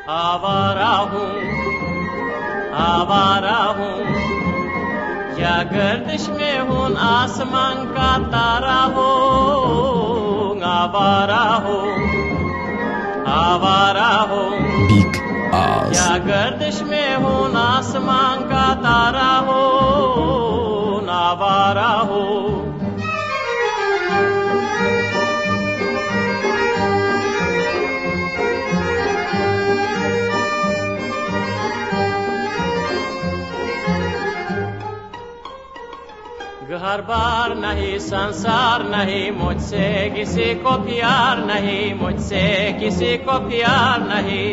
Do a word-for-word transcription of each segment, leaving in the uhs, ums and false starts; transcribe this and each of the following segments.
आवारा हूँ आवारा हूँ, या गर्दिश में हूँ आसमान का तारा हूँ। आवारा हूँ आवारा हूँ, Big Oz. या गर्दिश में हूँ आसमान का तारा हूँ। आवारा हूँ घर बार नहीं, संसार नहीं, मुझसे किसी को प्यार नहीं, मुझसे किसी को प्यार नहीं।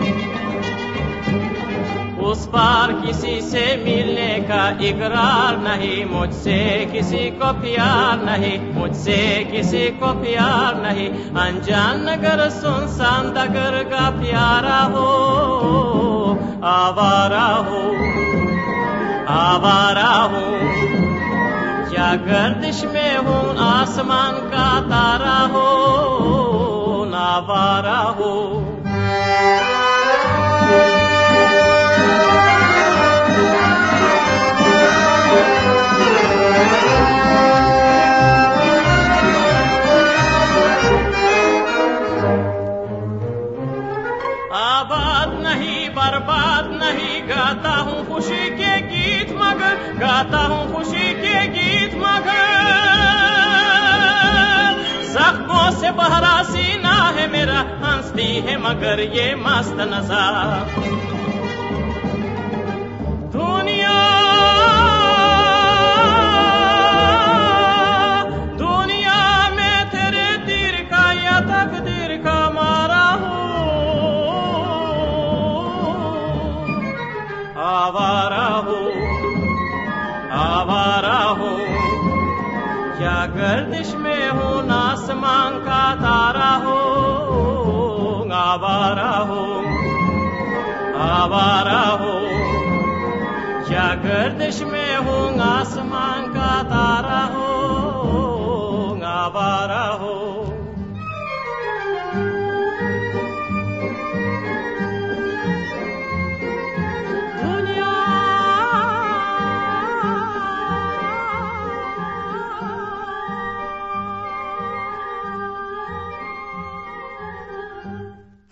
उस पार किसी से मिलने का इकरार नहीं, मुझसे किसी को प्यार नहीं, मुझसे किसी को प्यार नहीं। अनजान नगर सुनसान नगर का प्यारा हो, आवारा हो आवारा हूँ, या गर्दिश में हूँ आसमान का तारा हो। आवारा हो आबाद नहीं बर्बाद नहीं, गाता हूँ खुशी के गीत मगर, गाता हूँ खुशी के गीत मगर। जख्मों से बहरा सीना है मेरा, हंसती है मगर ये मस्त नज़ारा। दुनिया दुनिया में तेरे तीर का या तकदीर का मारा हूँ। आवारा हूँ आवारा हूँ, या गर्दिश में हूँ आसमान का तारा हो। आवारा हूँ आवारा हूँ, या गर्दिश में हूँ आसमान का तारा हो।